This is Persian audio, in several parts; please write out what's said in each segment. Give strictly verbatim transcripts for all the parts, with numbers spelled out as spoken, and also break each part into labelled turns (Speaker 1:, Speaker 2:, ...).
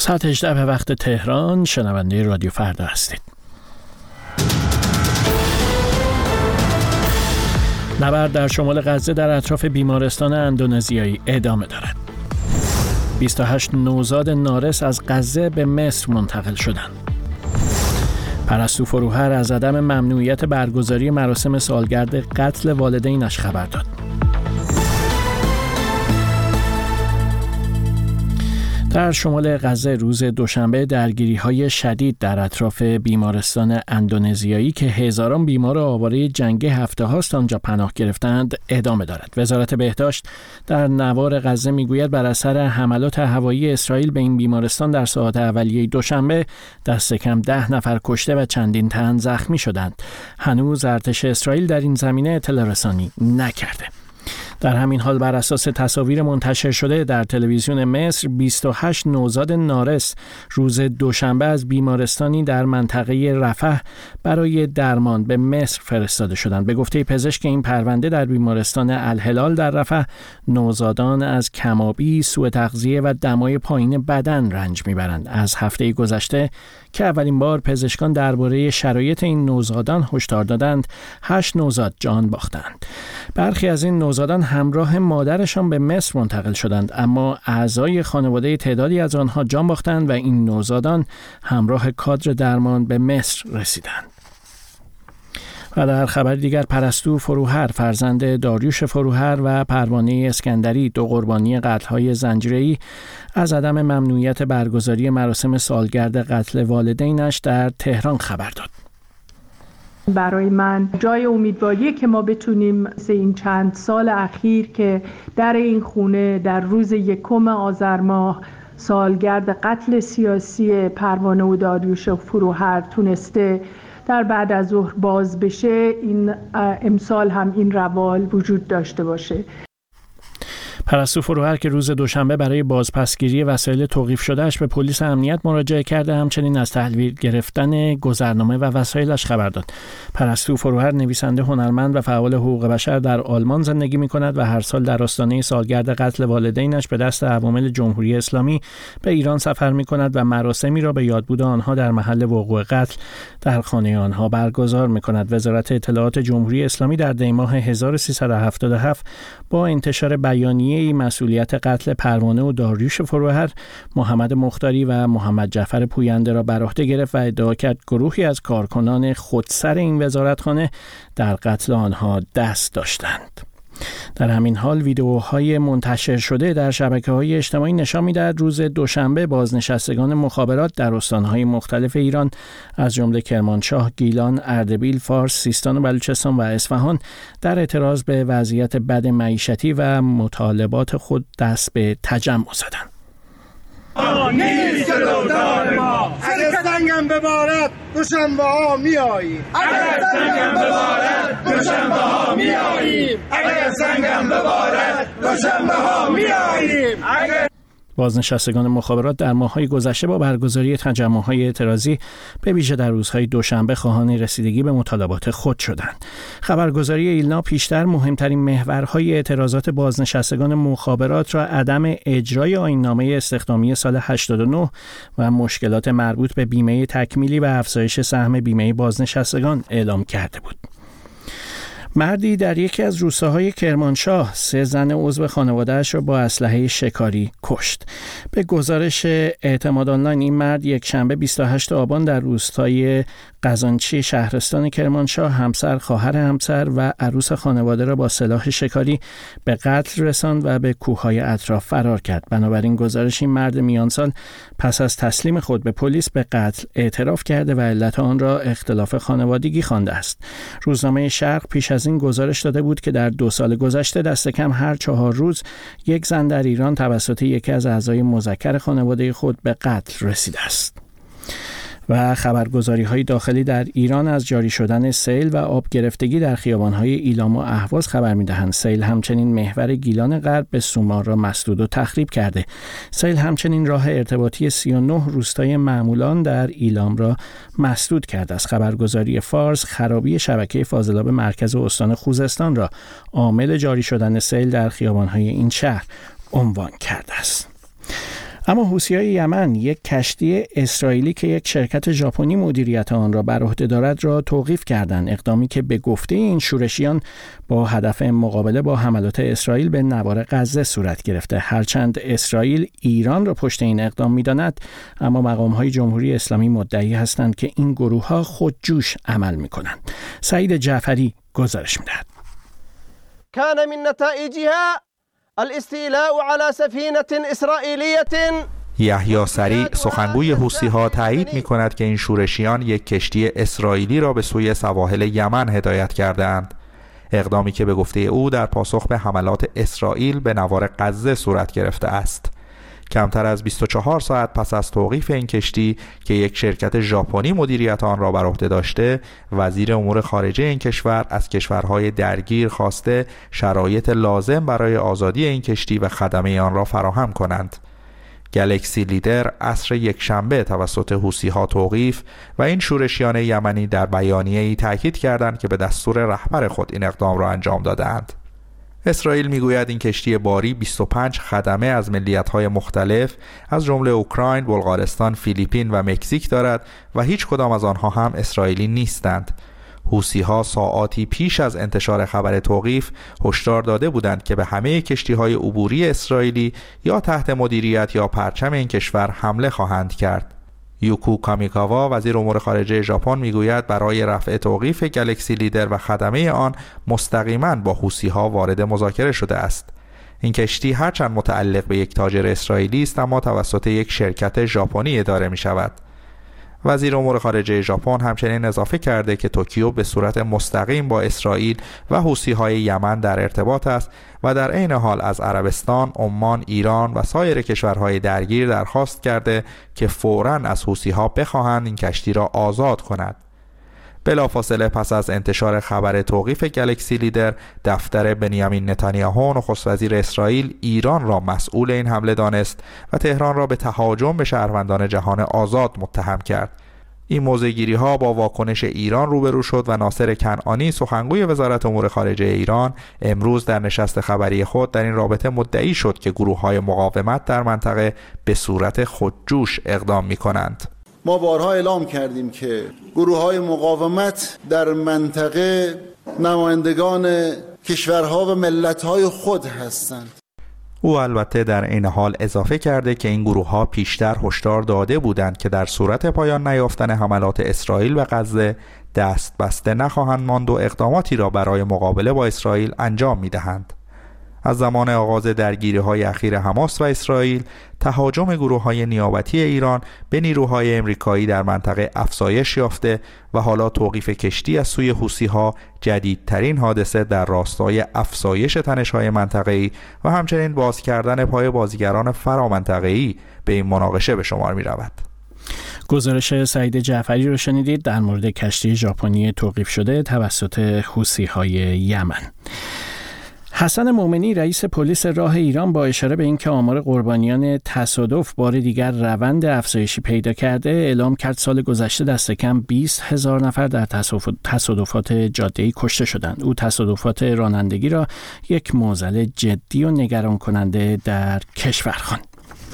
Speaker 1: ساعت هجده به وقت تهران. شنونده رادیو فردا هستید. نبرد در شمال غزه در اطراف بیمارستان اندونزیایی ادامه دارد. بیست و هشت نوزاد نارس از غزه به مصر منتقل شدند. پرستو فروهر از عدم ممنوعیت برگزاری مراسم سالگرد قتل والدینش خبر داد. در شمال غزه روز دوشنبه درگیری‌های شدید در اطراف بیمارستان اندونزیایی که هزاران بیمار آواره جنگی هفته هاست آنجا پناه گرفتند ادامه دارد. وزارت بهداشت در نوار غزه میگوید بر اثر حملات هوایی اسرائیل به این بیمارستان در ساعات اولیه دوشنبه دست کم ده نفر کشته و چندین تن زخمی شدند. هنوز ارتش اسرائیل در این زمینه اطلاع رسانی نکرده. در همین حال بر اساس تصاویر منتشر شده در تلویزیون مصر بیست و هشت نوزاد نارس روز دوشنبه از بیمارستانی در منطقه رفح برای درمان به مصر فرستاده شدند. به گفته پزشک این پرونده در بیمارستان الهلال در رفح نوزادان از کمابی، سوء تغذیه و دمای پایین بدن رنج میبرند. از هفته گذشته که اولین بار پزشکان درباره شرایط این نوزادان هشدار دادند، هشت نوزاد جان باختند. برخی از این نوزادان همراه مادرشان به مصر منتقل شدند، اما اعضای خانواده تعدادی از آنها جان باختند و این نوزادان همراه کادر درمان به مصر رسیدند. و در خبر دیگر پرستو فروهر فرزند داریوش فروهر و پروانه اسکندری دو قربانی قتل‌های زنجیره‌ای از عدم ممنوعیت برگزاری مراسم سالگرد قتل والدینش در تهران خبر داد.
Speaker 2: برای من جای امیدواریه که ما بتونیم این چند سال اخیر که در این خونه در روز یکم آذر ماه سالگرد قتل سیاسی پروانه و داریوش فروهر تونسته در بعد از ظهر باز بشه، این امسال هم این روال وجود داشته باشه.
Speaker 1: پرستو فروهر که روز دوشنبه برای بازپسگیری وسایل توقیف شدهش به پلیس امنیت مراجعه کرده، همچنین از تحویل گرفتن گذرنامه و وسایلش خبر داد. پرستو فروهر نویسنده، هنرمند و فعال حقوق بشر در آلمان زندگی می‌کند و هر سال در آستانه سالگرد قتل والدینش به دست عوامل جمهوری اسلامی به ایران سفر می‌کند و مراسمی را به یادبود آنها در محل وقوع قتل در خانه آنها برگزار می‌کند. وزارت اطلاعات جمهوری اسلامی در دی‌ماه هزار و سیصد و هفتاد و هفت با انتشار بیانیه ای مسئولیت قتل پروانه و داریوش فروهر، محمد مختاری و محمد جعفر پوینده را بر عهده گرفت و ادعا کرد گروهی از کارکنان خودسر این وزارتخانه در قتل آنها دست داشتند. در همین حال ویدئوهای منتشر شده در شبکه‌های اجتماعی نشان می‌دهد روز دوشنبه بازنشستگان مخابرات در استان‌های مختلف ایران از جمله کرمانشاه، گیلان، اردبیل، فارس، سیستان و بلوچستان و اصفهان در اعتراض به وضعیت بد معیشتی و مطالبات خود دست به تجمع زدند.
Speaker 3: نیست دودار ما اگر سنگم ببارد دوشنبه ها میاییم، اگر سنگم ببارد دوشنبه ها میاییم، اگر سنگم ببارد دوشنبه ها میاییم.
Speaker 1: بازنشستگان مخابرات در ماه‌های گذشته با برگزاری تجمع‌های اعتراضی به ویژه در روزهای دوشنبه خواهان رسیدگی به مطالبات خود شدند. خبرگزاری ایلنا پیشتر مهمترین محورهای اعتراضات بازنشستگان مخابرات را عدم اجرای آیین‌نامه استخدامی سال هشتاد و نه و مشکلات مربوط به بیمه تکمیلی و افزایش سهم بیمه بازنشستگان اعلام کرده بود. مردی در یکی از روستاهای کرمانشاه سه زن عضو خانواده‌اش را با اسلحه شکاری کشت. به گزارش اعتماد آنلاین این مرد یک شنبه بیست و هشتم آبان در روستای قزانچی شهرستان کرمانشاه همسر، خواهر همسر و عروس خانواده را با سلاح شکاری به قتل رساند و به کوههای اطراف فرار کرد. بنابراین گزارش این مرد میانسال پس از تسلیم خود به پلیس به قتل اعتراف کرده و علت آن را اختلاف خانوادگی خوانده است. روزنامه شرق پیش از این گزارش داده بود که در دو سال گذشته دست کم هر چهار روز یک زن در ایران توسط یکی از اعضای مذکر خانواده خود به قتل رسیده است. و خبرگزاری‌های داخلی در ایران از جاری شدن سیل و آب گرفتگی در خیابان‌های ایلام و اهواز خبر می‌دهند. سیل همچنین محور گیلان غرب به سومار را مسدود و تخریب کرده. سیل همچنین راه ارتباطی سی و نه روستای معمولان در ایلام را مسدود کرده است. خبرگزاری فارس خرابی شبکه فاضلاب مرکز و استان خوزستان را عامل جاری شدن سیل در خیابان‌های این شهر عنوان کرده است. اما حوثی‌های یمن یک کشتی اسرائیلی که یک شرکت ژاپنی مدیریت آن را بر عهده دارد را توقیف کردند، اقدامی که به گفته این شورشیان با هدف مقابله با حملات اسرائیل به نوار غزه صورت گرفته. هرچند اسرائیل ایران را پشت این اقدام می‌داند، اما مقام‌های جمهوری اسلامی مدعی هستند که این گروه‌ها خودجوش عمل می‌کنند. سعید جعفری گزارش می‌دهد.
Speaker 4: كان من نتائجها الاستیلاء على سفینه اسرائیلیه.
Speaker 5: یحیی سریع سخنگوی حوثی‌ها تایید می‌کند که این شورشیان یک کشتی اسرائیلی را به سوی سواحل یمن هدایت کردند، اقدامی که به گفته او در پاسخ به حملات اسرائیل به نوار غزه صورت گرفته است. کمتر از بیست و چهار ساعت پس از توقیف این کشتی که یک شرکت ژاپنی مدیریت آن را بر عهده داشته، وزیر امور خارجه این کشور از کشورهای درگیر خواسته شرایط لازم برای آزادی این کشتی و خدمه آن را فراهم کنند. گلکسی لیدر عصر یکشنبه توسط حوثی‌ها توقیف و این شورشیان یمنی در بیانیه‌ای تاکید کردند که به دستور رهبر خود این اقدام را انجام دادند. اسرائیل میگوید این کشتی باری بیست و پنج خدمه از ملیت‌های مختلف از جمله اوکراین، بلغارستان، فیلیپین و مکزیک دارد و هیچ کدام از آنها هم اسرائیلی نیستند. حوثی‌ها ساعاتی پیش از انتشار خبر توقیف هشدار داده بودند که به همه کشتی‌های عبوری اسرائیلی یا تحت مدیریت یا پرچم این کشور حمله خواهند کرد. یوکو کامیکاوا وزیر امور خارجه ژاپن میگوید برای رفع توقیف گلکسی لیدر و خدمه آن مستقیما با حوثی‌ها وارد مذاکره شده است. این کشتی هرچند متعلق به یک تاجر اسرائیلی است، اما توسط یک شرکت ژاپنی اداره می شود. وزیر امور خارجه ژاپن همچنین اضافه کرده که توکیو به صورت مستقیم با اسرائیل و حوثی‌های یمن در ارتباط است و در عین حال از عربستان، عمان، ایران و سایر کشورهای درگیر درخواست کرده که فوراً از حوثی‌ها بخواهند این کشتی را آزاد کند. بلافاصله پس از انتشار خبر توقیف گلکسی لیدر، دفتر بنیامین نتانیاهو نخست وزیر اسرائیل ایران را مسئول این حمله دانست و تهران را به تهاجم به شهروندان جهان آزاد متهم کرد. این موضع‌گیری ها با واکنش ایران روبرو شد و ناصر کنعانی سخنگوی وزارت امور خارجه ایران امروز در نشست خبری خود در این رابطه مدعی شد که گروه‌های مقاومت در منطقه به صورت خودجوش اقدام می‌کنند.
Speaker 6: ما بارها اعلام کردیم که گروه‌های مقاومت در منطقه نمایندگان کشورها و ملت‌های خود هستند.
Speaker 5: او البته در این حال اضافه کرده که این گروه‌ها پیشتر هشدار داده بودند که در صورت پایان نیافتن حملات اسرائیل و غزه دست بسته نخواهند ماند و اقداماتی را برای مقابله با اسرائیل انجام می‌دهند. از زمان آغاز درگیری‌های اخیر حماس و اسرائیل، تهاجم گروه‌های نیابتی ایران به نیروهای امریکایی در منطقه افزایش یافته و حالا توقیف کشتی از سوی حوثی‌ها جدیدترین حادثه در راستای افزایش تنش‌های منطقه‌ای و همچنین باز کردن پای بازیگران فرامنطقه‌ای به این مناقشه به شمار می‌رود.
Speaker 1: گزارش سعید جعفری رو شنیدید در مورد کشتی ژاپنی توقیف شده توسط حوثی‌های یمن. حسن مومنی رئیس پلیس راه ایران با اشاره به اینکه آمار قربانیان تصادف بار دیگر روند افزایشی پیدا کرده، اعلام کرد سال گذشته دست کم بیست هزار نفر در تصادفات جاده‌ای کشته شدند. او تصادفات رانندگی را یک معضل جدی و نگران کننده در کشور خواند.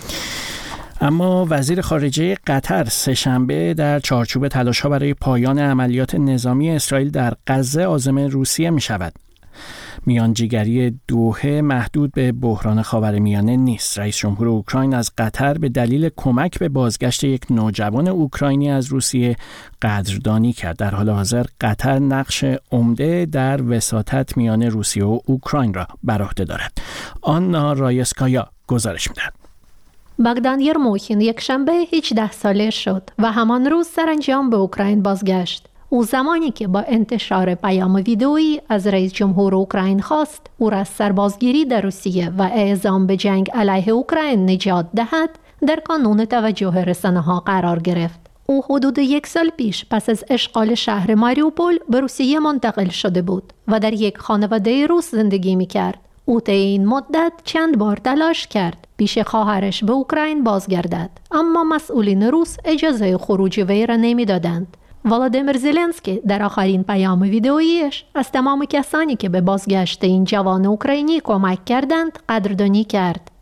Speaker 1: اما وزیر خارجه قطر سه‌شنبه در چارچوب تلاش‌ها برای پایان عملیات نظامی اسرائیل در غزه عازم روسیه می‌شود. میانجیگری دوحه محدود به بحران خاورمیانه نیست. رئیس جمهور اوکراین از قطر به دلیل کمک به بازگشت یک نوجوان اوکراینی از روسیه قدردانی کرد. در حال حاضر قطر نقش عمده در وساطت میان روسیه و اوکراین را بر عهده دارد. آنا رایسکایا گزارش می‌دهد.
Speaker 7: بگدان یرموکین یک شنبه هجده ساله شد و همان روز سرانجام به اوکراین بازگشت. او زمانی که با انتشار پیام ویدئویی از رئیس جمهور اوکراین خواست او را از سربازگیری در روسیه و اعزام به جنگ علیه اوکراین نجات دهد، در کانون توجه رسانه‌ها قرار گرفت. او حدود یک سال پیش پس از اشغال شهر ماریوپول به روسیه منتقل شده بود و در یک خانواده روس زندگی می‌کرد. او طی این مدت چند بار تلاش کرد پیش خواهرش به اوکراین بازگردد، اما مسئولین روس اجازه خروج وی را نمی‌دادند. ولادیمیر زلنسکی در آخرین پیام ویدئوییش از تمام کسانی که به بازگشت این جوان اوکراینی کمک کردند قدردانی کرد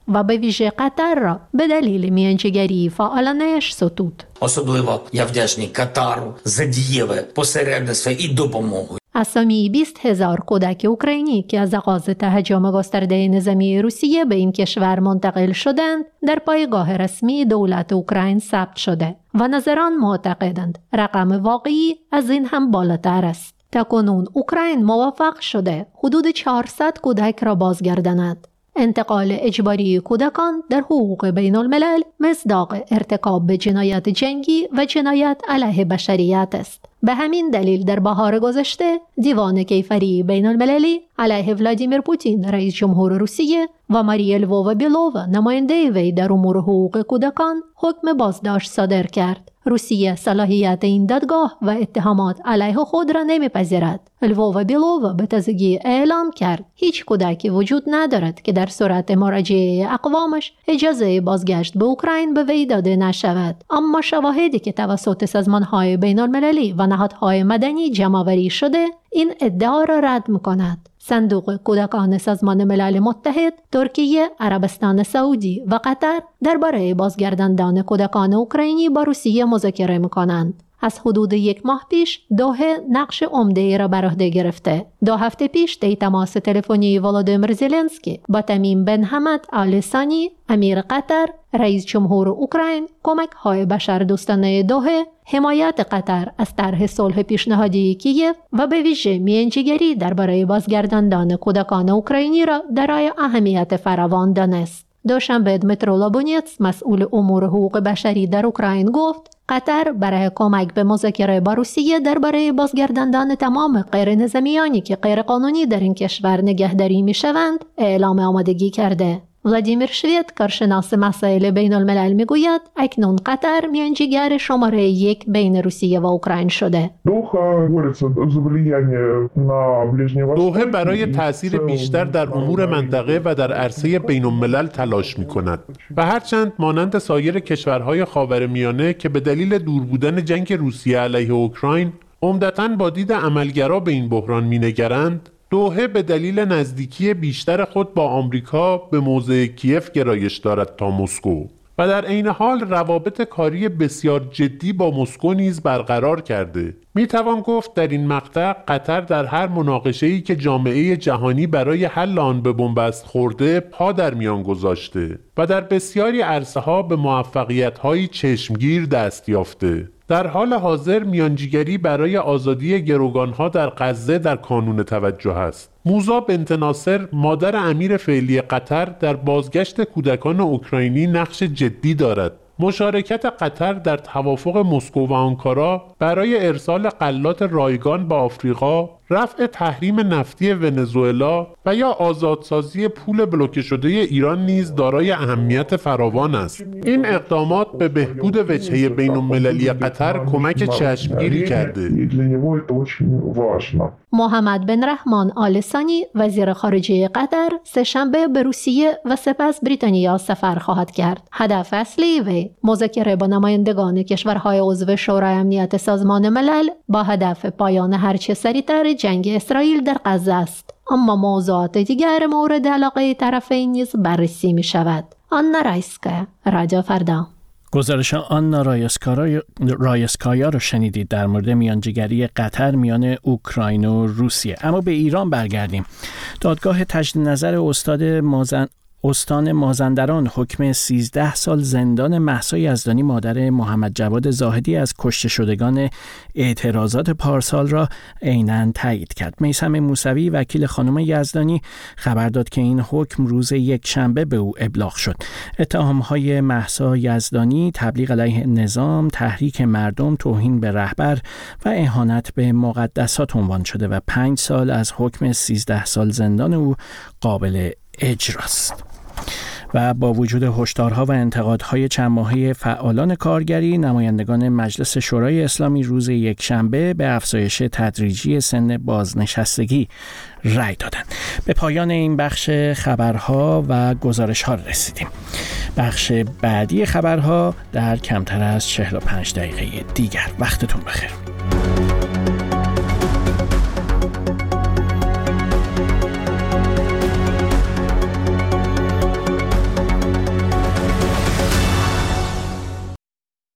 Speaker 7: و به ویژه قطر را به دلیل میانجیگری فعالانش ستود.
Speaker 8: Особливо я вдячний Катару за дієве посередництво і допомогу.
Speaker 7: اسامی بیست هزار کودک اوکراینی که از آغاز تهاجم گسترده نظامی روسیه به این کشور منتقل شدند در پایگاه رسمی دولت اوکراین ثبت شده و نظران معتقدند رقم واقعی از این هم بالاتر است. تاکنون اوکراین موفق شده حدود چهارصد کودک را بازگرداند. انتقال اجباری کودکان در حقوق بین الملل مصداق ارتکاب به جنایت جنگی و جنایت علیه بشریت است. به همین دلیل در بهار گذشته دیوان کیفری بین المللی علیه ولادیمیر پوتین رئیس جمهور روسیه و ماریا لووا-بیلووا نماینده وی در امور حقوق کودکان حکم بازداشت صادر کرد. روسیه صلاحیت این دادگاه و اتهامات علیه خود را نمیپذیرد. لووا-بیلووا به تازگی اعلام کرد هیچ کودکی وجود ندارد که در صورت مراجعه اقوامش اجازه بازگشت به اوکراین به وی داده نشود. اما شواهدی که توسط سازمان‌های بین‌المللی و نهادهای مدنی جمع‌آوری شده این ادعا را رد می‌کند. صندوق کودکان سازمان ملل متحد، ترکیه، عربستان سعودی و قطر درباره بازگرداندن کودکان اوکراینی با روسیه مذاکره می‌کنند. از حدود یک ماه پیش دوحه نقش عمده‌ای را بر عهده گرفته. دو هفته پیش طی تماس تلفنی ولادیمیر زلنسکی با تمیم بن حمد آل ثانی امیر قطر رئیس جمهور اوکراین کمک‌های بشردوستانه دوحه، حمایت قطر از طرح صلح پیشنهادی کیف و به ویژه میانجیگری درباره بازگرداندن کودکان اوکراینی را دارای اهمیت فراوان دانست. دوشنبه دمیترو لابونیتس مسئول امور حقوق بشری در اوکراین گفت قطر برای کمک به مذاکره با روسیه درباره بازگرداندن تمام غیر نظامیانی که غیر قانونی در این کشور نگهداری میشوند اعلام آمادگی کرده. ولادیمیر شوید کارشناس مسائل بین الملل میگوید اکنون قطر میانجیگر شماره یک بین روسیه و اوکراین شده.
Speaker 9: دوحه برای تأثیر بیشتر در امور منطقه و در عرصه بین الملل تلاش میکند و هرچند مانند سایر کشورهای خاورمیانه که به دلیل دور بودن جنگ روسیه علیه اوکراین عمدتاً با دید عملگرا به این بحران مینگرند، دوحه به دلیل نزدیکی بیشتر خود با آمریکا به موضع کیف گرایش دارد تا مسکو و در عین حال روابط کاری بسیار جدی با مسکو نیز برقرار کرده. می توان گفت در این مقطع قطر در هر مناقشه‌ای که جامعه جهانی برای حل آن به بنبست خورده پا در میان گذاشته و در بسیاری عرصه‌ها به موفقیت‌های چشمگیر دست یافته. در حال حاضر میانجیگری برای آزادی گروگانها در غزه در کانون توجه است. موزا بنت ناصر مادر امیر فعلی قطر در بازگشت کودکان اوکراینی نقش جدی دارد. مشارکت قطر در توافق مسکو و آنکارا برای ارسال غلات رایگان به آفریقا، رفع تحریم نفتی ونزوئلا و یا آزادسازی پول بلوکه شده ایران نیز دارای اهمیت فراوان است. این اقدامات به بهبود وجهه بین‌المللی قطر کمک چشمگیری کرده.
Speaker 7: محمد بن رحمان آل ثانی وزیر خارجه قطر سه‌شنبه به روسیه و سپس بریتانیا سفر خواهد کرد. هدف اصلی وی مذاکره با نمایندگان کشورهای عضو شورای امنیت سازمان ملل با هدف پایان هرچه سریعتر جنگ اسرائیل در غزه است. اما موضوعات دیگر مورد علاقه طرفین نیز بررسی می شود. آنا رایسکا، رادیو فردا.
Speaker 1: گزارش آنا رایسکایا رو شنیدید در مورد میانجیگری قطر میان اوکراین و روسیه. اما به ایران برگردیم. دادگاه تجدید نظر استاد مازن استان مازندران حکم سیزده سال زندان مهسا یزدانی مادر محمد جواد زاهدی از کشته شدگان اعتراضات پارسال را عیناً تایید کرد. میثم موسوی وکیل خانم یزدانی خبر داد که این حکم روز یک شنبه به او ابلاغ شد. اتهام‌های مهسا یزدانی تبلیغ علیه نظام، تحریک مردم، توهین به رهبر و اهانت به مقدسات عنوان شده و پنج سال از حکم سیزده سال زندان او قابل اجراست. و با وجود هشدارها و انتقادهای چند ماهه فعالان کارگری، نمایندگان مجلس شورای اسلامی روز یکشنبه به افزایش تدریجی سن بازنشستگی رأی دادند. به پایان این بخش خبرها و گزارش‌ها رسیدیم. بخش بعدی خبرها در کمتر از چهل و پنج دقیقه دیگر. وقتتون بخیر.